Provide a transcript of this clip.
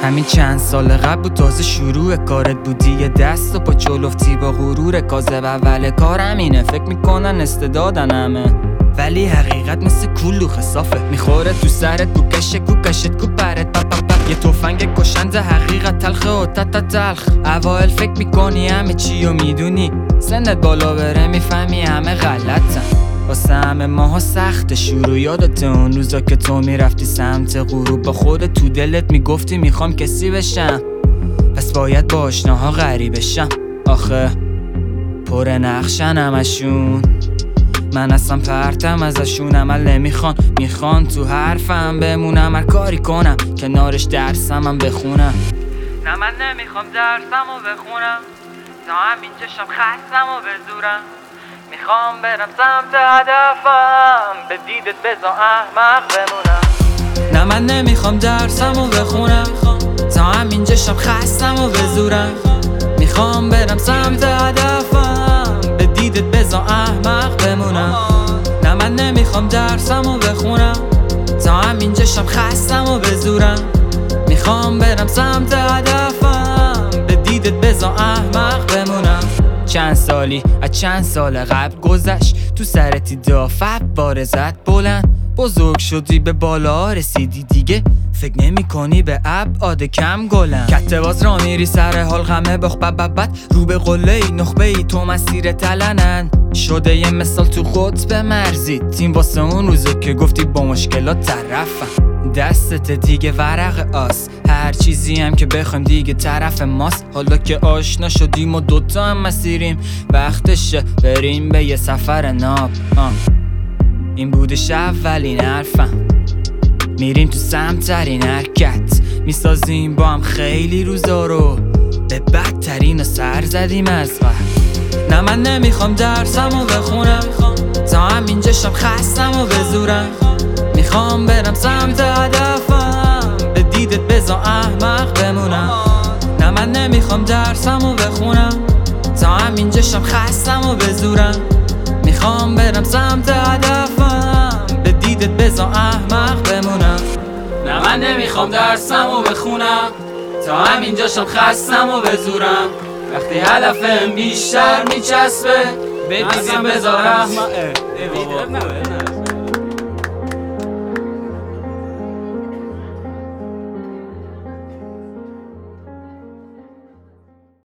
همین چند سال قبل بود تازه شروع کارت بودی، یه دست و پا چلفتی با غرور کاذب. اول کار همینه، فکر میکنن استعدادن همه، ولی حقیقت مثل کلوخ صافه، میخوره تو سرت، کوکشت کو پرت یه تفنگ کشنده، حقیقت تلخه و تلخ. اوائل فکر میکنی همه چی و میدونی، سنت بالا بره میفهمی همه غلطن. واسه همه ماها سخت شروع، یادت اون روزا که تو میرفتی سمت غروب، با خودت تو دلت میگفتی میخوام کسی بشم، پس باید با آشناها غریب بشم. آخه پر نقشن همشون، من اصلا پرتم ازشون، عمل میخوان تو حرفم بمونم، هر کاری کنم کنارش درسم بخونم. نه من نمیخوام درسم و بخونم، تا همین چشم خستم و بزورم، میخوام برم سمت هدفم، به دیدت بزا احمق بمونم. نه من نمیخوام درسم و بخونم، تا همین چشم خستم و بزورم، میخوام برم سمت هدفم، به دیدت بزا احمق بمونم. نه من نمیخوام درسم و بخونم، تا همین چشم خستم و بزورم، میخوام برم سمت هدفم، به دیدت بزا احمق بمونم. چند سالی از چند سال قبل گذشت، تو سرتی دافت بارزت بلند، بزرگ شدی به بالا رسیدی دیگه، فکر نمی کنی به ابعاد کم گلم. کتباز را میری سر حال غمه بخ بد رو به قله ای نخبه ای تو مسیر تلنن، شده یه مثال تو قطب مرزی تیم، واسه اون روزه که گفتی با مشکلات طرفم. دستت دیگه ورق آس، هر چیزی هم که بخوایم دیگه طرف ماست. حالا که آشنا شدیم و دوتا هم مسیریم، وقتشه بریم به یه سفر ناب. این بودش اولین حرفم، میریم تو سمترین حرکت، میسازیم با هم خیلی روزا رو، به بدترین و سر زدیم از وقت. نه من نمیخوام درسم و بخونم، تا همین چشم خستم و بزورم، میخوام برم سمت هدفم، به دیدت بزا احمق بمونم. نه من نمیخوام درسم و بخونم، تا همین چشم خستم و بزورم، میخوام برم سمت هدفم، به دیدت بزا احمق بمونم. نه من نمیخوام درسم و بخونم، تا همین جاشم خستم و بزورم، وقتی هدفم بیشتر میچسبه، بدیدم بزا احمق